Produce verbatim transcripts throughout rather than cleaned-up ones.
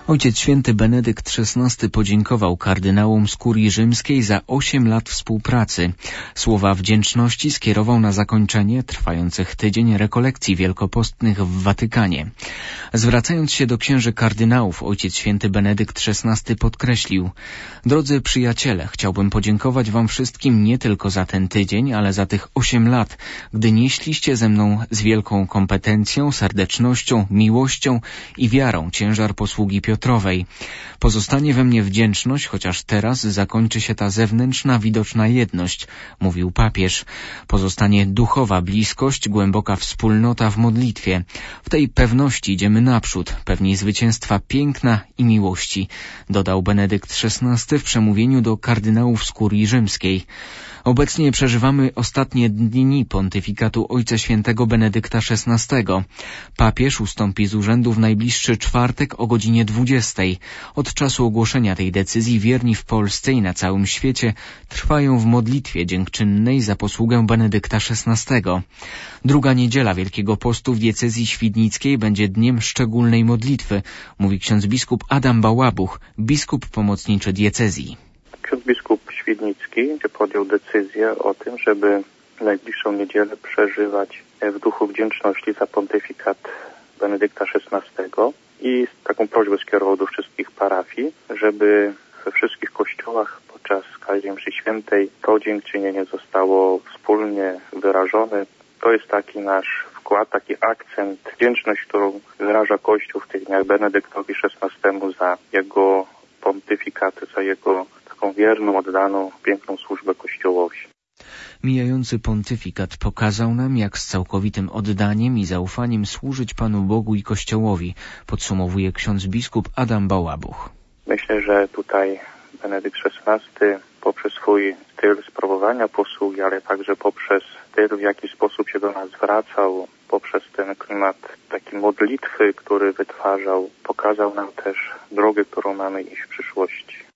Ojciec Święty Benedykt szesnasty podziękował kardynałom z kurii rzymskiej za osiem lat współpracy. Słowa wdzięczności skierował na zakończenie trwających tydzień rekolekcji wielkopostnych w Watykanie. Zwracając się do księży kardynałów, Ojciec Święty Benedykt szesnasty podkreślił: Drodzy przyjaciele, chciałbym podziękować wam wszystkim nie tylko za ten tydzień, ale za tych osiem lat, gdy nieśliście ze mną z wielką kompetencją, serdecznością, miłością i wiarą ciężar posługi Piotrowej. Pozostanie we mnie wdzięczność, chociaż teraz zakończy się ta zewnętrzna, widoczna jedność, mówił papież. Pozostanie duchowa bliskość, głęboka wspólnota w modlitwie. W tej pewności idziemy naprzód, pewni zwycięstwa piękna i miłości, dodał Benedykt szesnasty w przemówieniu do kardynałów z kurii rzymskiej. Obecnie przeżywamy ostatnie dni pontyfikatu Ojca Świętego Benedykta szesnastego. Papież ustąpi z urzędu w najbliższy czwartek o godzinie dwudziestej. Od czasu ogłoszenia tej decyzji wierni w Polsce i na całym świecie trwają w modlitwie dziękczynnej za posługę Benedykta szesnastego. Druga niedziela Wielkiego Postu w diecezji świdnickiej będzie dniem szczególnej modlitwy, mówi ksiądz biskup Adam Bałabuch, biskup pomocniczy diecezji. Ksiądz biskup Świdnicki podjął decyzję o tym, żeby najbliższą niedzielę przeżywać w duchu wdzięczności za pontyfikat Benedykta szesnastego i taką prośbę skierował do wszystkich parafii, żeby we wszystkich kościołach podczas każdej mszy świętej to dziękczynienie zostało wspólnie wyrażone. To jest taki nasz wkład, taki akcent, wdzięczność, którą wyraża Kościół w tych dniach Benedyktowi szesnastemu za jego pontyfikat, za jego taką wierną, oddaną, piękną służbę Kościołowi. Mijający pontyfikat pokazał nam, jak z całkowitym oddaniem i zaufaniem służyć Panu Bogu i Kościołowi, podsumowuje ksiądz biskup Adam Bałabuch. Myślę, że tutaj Benedykt szesnasty poprzez swój styl sprawowania posługi, ale także poprzez styl, w jaki sposób się do nas zwracał, poprzez ten klimat takiej modlitwy, który wytwarzał, pokazał nam też drogę, którą mamy iść w przyszłości.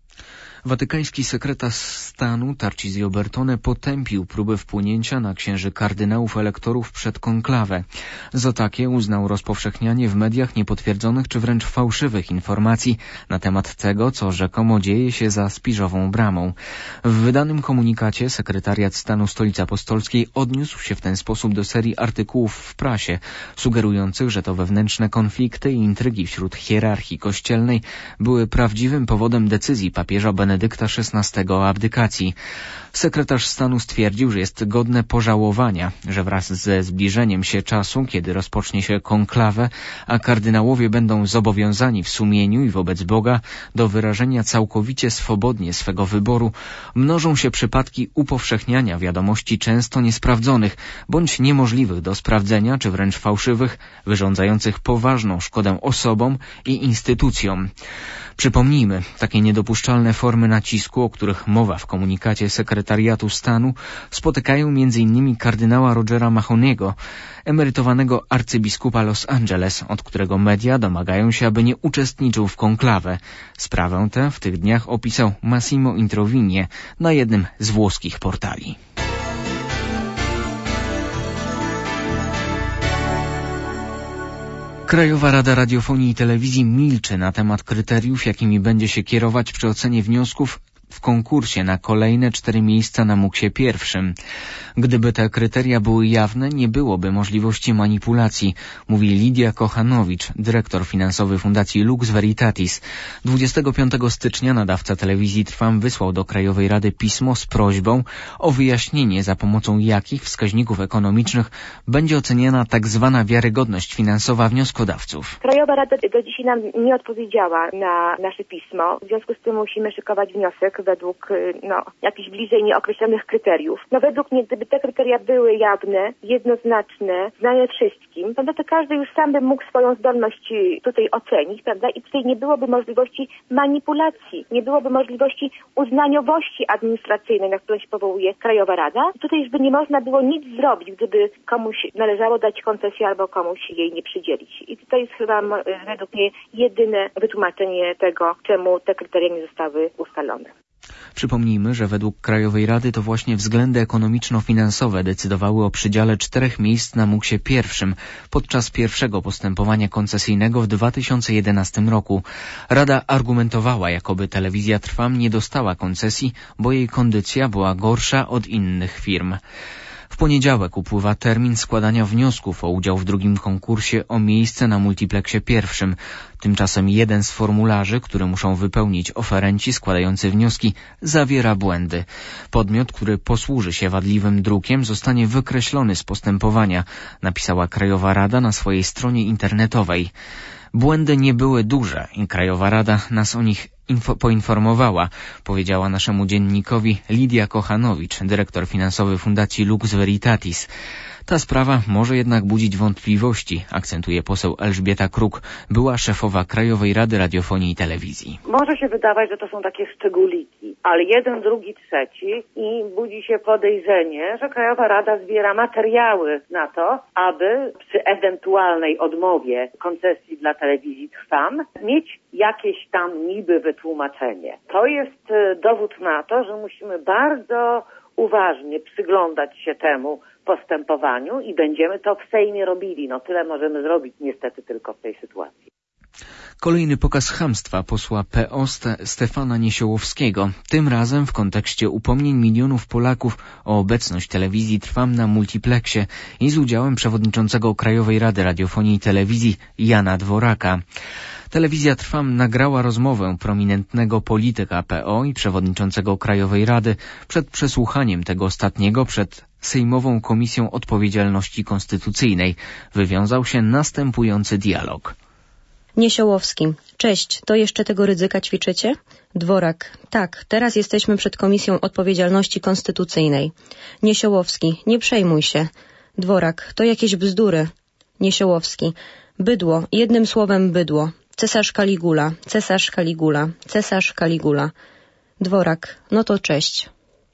Watykański sekretarz stanu Tarcisio Bertone potępił próbę wpłynięcia na księży kardynałów elektorów przed konklawę. Za takie uznał rozpowszechnianie w mediach niepotwierdzonych czy wręcz fałszywych informacji na temat tego, co rzekomo dzieje się za Spiżową bramą. W wydanym komunikacie sekretariat stanu Stolicy Apostolskiej odniósł się w ten sposób do serii artykułów w prasie, sugerujących, że to wewnętrzne konflikty i intrygi wśród hierarchii kościelnej były prawdziwym powodem decyzji papieża Benedykta szesnastego o abdykacji. Sekretarz stanu stwierdził, że jest godne pożałowania, że wraz ze zbliżeniem się czasu, kiedy rozpocznie się konklawę, a kardynałowie będą zobowiązani w sumieniu i wobec Boga do wyrażenia całkowicie swobodnie swego wyboru, mnożą się przypadki upowszechniania wiadomości często niesprawdzonych, bądź niemożliwych do sprawdzenia, czy wręcz fałszywych, wyrządzających poważną szkodę osobom i instytucjom. Przypomnijmy, takie niedopuszczalne formy nacisku, o których mowa w komunikacie sekretariatu stanu, spotykają między innymi kardynała Rogera Mahoniego, emerytowanego arcybiskupa Los Angeles, od którego media domagają się, aby nie uczestniczył w konklawę. Sprawę tę w tych dniach opisał Massimo Introvigne na jednym z włoskich portali. Krajowa Rada Radiofonii i Telewizji milczy na temat kryteriów, jakimi będzie się kierować przy ocenie wniosków w konkursie na kolejne cztery miejsca na muksie pierwszym. Gdyby te kryteria były jawne, nie byłoby możliwości manipulacji, mówi Lidia Kochanowicz, dyrektor finansowy Fundacji Lux Veritatis. dwudziestego piątego stycznia nadawca telewizji Trwam wysłał do Krajowej Rady pismo z prośbą o wyjaśnienie, za pomocą jakich wskaźników ekonomicznych będzie oceniana tak zwana wiarygodność finansowa wnioskodawców. Krajowa Rada do dzisiaj nam nie odpowiedziała na nasze pismo. W związku z tym musimy szykować wniosek według no, jakichś bliżej nieokreślonych kryteriów. No według mnie, gdyby te kryteria były jawne, jednoznaczne, znane wszystkim, prawda, to każdy już sam by mógł swoją zdolność tutaj ocenić, prawda, i tutaj nie byłoby możliwości manipulacji, nie byłoby możliwości uznaniowości administracyjnej, na którą się powołuje Krajowa Rada. Tutaj już by nie można było nic zrobić, gdyby komuś należało dać koncesję albo komuś jej nie przydzielić. I to jest chyba według mnie jedyne wytłumaczenie tego, czemu te kryteria nie zostały ustalone. Przypomnijmy, że według Krajowej Rady to właśnie względy ekonomiczno-finansowe decydowały o przydziale czterech miejsc na muksie pierwszym podczas pierwszego postępowania koncesyjnego w dwa tysiące jedenastym roku. Rada argumentowała, jakoby Telewizja Trwam nie dostała koncesji, bo jej kondycja była gorsza od innych firm. W poniedziałek upływa termin składania wniosków o udział w drugim konkursie o miejsce na multipleksie pierwszym. Tymczasem jeden z formularzy, który muszą wypełnić oferenci składający wnioski, zawiera błędy. Podmiot, który posłuży się wadliwym drukiem, zostanie wykreślony z postępowania, napisała Krajowa Rada na swojej stronie internetowej. Błędy nie były duże i Krajowa Rada nas o nich info- poinformowała, powiedziała naszemu dziennikowi Lidia Kochanowicz, dyrektor finansowy Fundacji Lux Veritatis. Ta sprawa może jednak budzić wątpliwości, akcentuje poseł Elżbieta Kruk, była szefowa Krajowej Rady Radiofonii i Telewizji. Może się wydawać, że to są takie szczególiki, ale jeden, drugi, trzeci i budzi się podejrzenie, że Krajowa Rada zbiera materiały na to, aby przy ewentualnej odmowie koncesji dla Telewizji Trwam mieć jakieś tam niby wytłumaczenie. To jest dowód na to, że musimy bardzo uważnie przyglądać się temu postępowaniu i będziemy to w Sejmie robili. No tyle możemy zrobić niestety tylko w tej sytuacji. Kolejny pokaz chamstwa posła P O Ste- Stefana Niesiołowskiego, tym razem w kontekście upomnień milionów Polaków o obecność Telewizji Trwam na multipleksie i z udziałem przewodniczącego Krajowej Rady Radiofonii i Telewizji Jana Dworaka. Telewizja Trwam nagrała rozmowę prominentnego polityka P O i przewodniczącego Krajowej Rady przed przesłuchaniem tego ostatniego przed Sejmową Komisją Odpowiedzialności Konstytucyjnej. Wywiązał się następujący dialog. Niesiołowski. Cześć, to jeszcze tego Rydzyka ćwiczycie? Dworak. Tak, teraz jesteśmy przed Komisją Odpowiedzialności Konstytucyjnej. Niesiołowski. Nie przejmuj się. Dworak. To jakieś bzdury. Niesiołowski. Bydło. Jednym słowem bydło. Cesarz Kaligula. Cesarz Kaligula. Cesarz Kaligula. Dworak. No to cześć.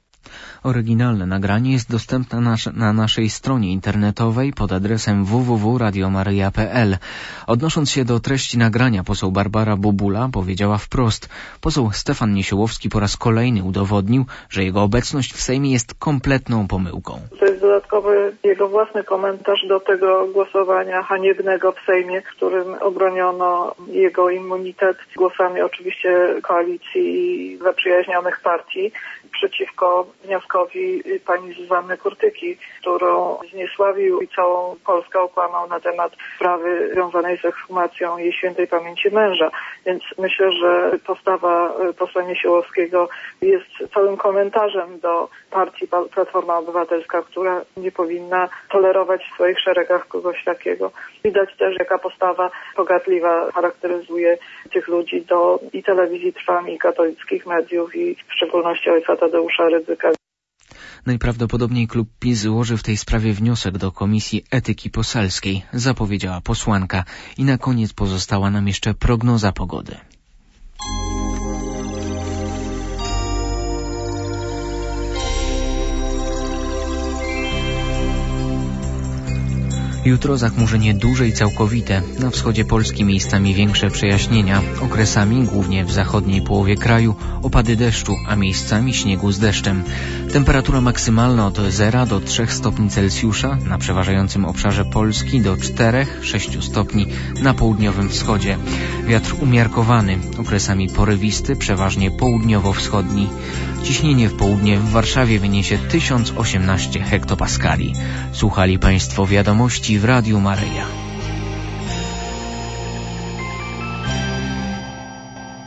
Oryginalne nagranie jest dostępne na, na naszej stronie internetowej pod adresem w w w kropka radio maryja kropka p l. Odnosząc się do treści nagrania, poseł Barbara Bobula powiedziała wprost: poseł Stefan Niesiołowski po raz kolejny udowodnił, że jego obecność w Sejmie jest kompletną pomyłką. To jest dodatkowy jego własny komentarz do tego głosowania haniebnego w Sejmie, w którym obroniono jego immunitet głosami oczywiście koalicji i zaprzyjaźnionych partii przeciwko wnioskowi pani Zuzanny Kurtyki, którą zniesławił i całą Polskę okłamał na temat sprawy związanej z ekshumacją jej świętej pamięci męża. Więc myślę, że postawa posła Niesiołowskiego jest całym komentarzem do partii Platforma Obywatelska, która nie powinna tolerować w swoich szeregach kogoś takiego. Widać też, jaka postawa pogardliwa charakteryzuje tych ludzi do i Telewizji Trwam, i katolickich mediów, i w szczególności ojca Tadeusza Rydzyka. Najprawdopodobniej klub PiS złoży w tej sprawie wniosek do Komisji Etyki Poselskiej, zapowiedziała posłanka. I na koniec pozostała nam jeszcze prognoza pogody. Jutro zachmurzenie duże i całkowite. Na wschodzie Polski miejscami większe przejaśnienia. Okresami, głównie w zachodniej połowie kraju, opady deszczu, a miejscami śniegu z deszczem. Temperatura maksymalna od zera do trzech stopni Celsjusza, na przeważającym obszarze Polski do czterech do sześciu stopni na południowym wschodzie. Wiatr umiarkowany, okresami porywisty, przeważnie południowo-wschodni. Ciśnienie w południe w Warszawie wyniesie tysiąc osiemnaście hektopaskali. Słuchali Państwo wiadomości w Radiu Maryja.